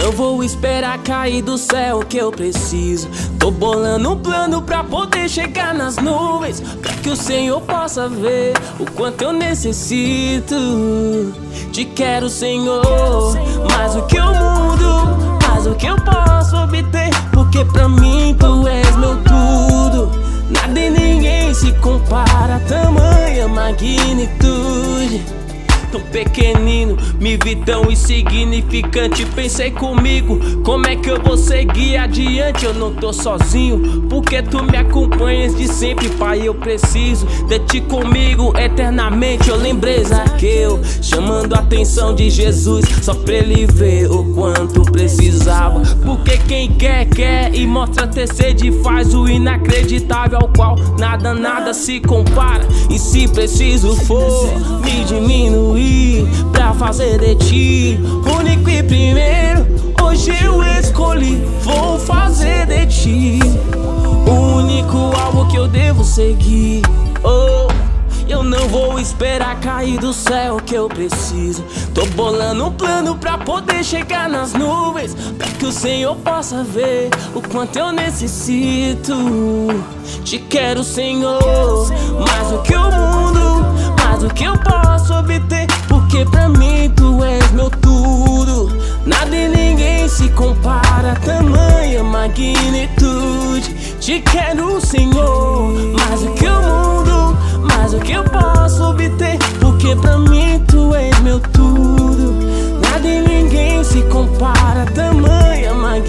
Não vou esperar cair do céu o que eu preciso. Tô bolando um plano pra poder chegar nas nuvens, pra que o Senhor possa ver o quanto eu necessito. Te quero, Senhor, mais do que o mundo, mais do que eu posso obter, porque pra mim Tu és meu tudo. Nada e ninguém se compara a tamanha magnitude. Tão pequenino, me vi tão insignificante. Pensei comigo, como é que eu vou seguir adiante? Eu não tô sozinho, porque Tu me acompanhas de sempre, Pai. Eu preciso de Ti comigo eternamente. Eu lembrei Zaqueu, chamando a atenção de Jesus, só pra ele ver o quanto precisava. Porque quem quer, quer, e mostra ter sede, faz o inacreditável, ao qual nada se compara. E se preciso for me diminuir pra fazer de Ti único e primeiro, hoje eu escolhi, vou fazer de Ti o único alvo que eu devo seguir. Oh, eu não vou esperar cair do céu o que eu preciso. Tô bolando um plano pra poder chegar nas nuvens, pra que o Senhor possa ver o quanto eu necessito. Te quero, Senhor, mais do que o mundo, mais do que eu posso obter, porque pra mim Tu és meu tudo. Nada e ninguém se compara a tamanha magnitude. Te quero, Senhor, mais do que o mundo, mais do que eu posso obter, porque pra mim Tu és meu tudo. Nada e ninguém se compara a tamanha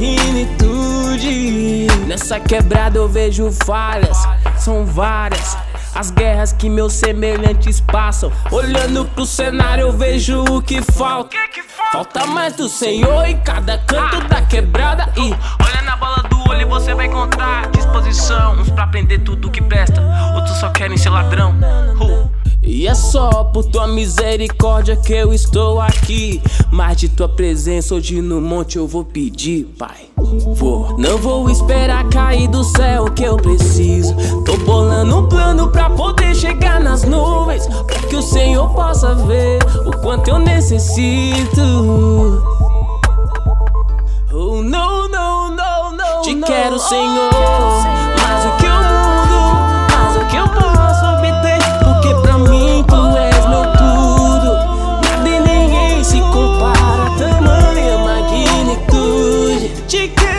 magnitude. Nessa quebrada eu vejo falhas, são várias as guerras que meus semelhantes passam. Olhando pro cenário eu vejo o que falta. Falta mais do Senhor em cada canto da quebrada. E olha na bola do olho e você vai encontrar disposição. Uns pra aprender tudo que presta, outros só querem ser ladrão. E é só por Tua misericórdia que eu estou aqui. Mais de Tua presença hoje no monte eu vou pedir, Pai. Não vou esperar cair do céu o que eu preciso. Tô bolando um plano pra poder chegar nas nuvens, pra que o Senhor possa ver o quanto eu necessito. Oh, não, não, não, não. Te quero, Senhor, mais do que o mundo, mais do que eu posso obter, porque pra mim Tu és meu tudo. Nada e ninguém se compara a tamanha magnitude. Te quero.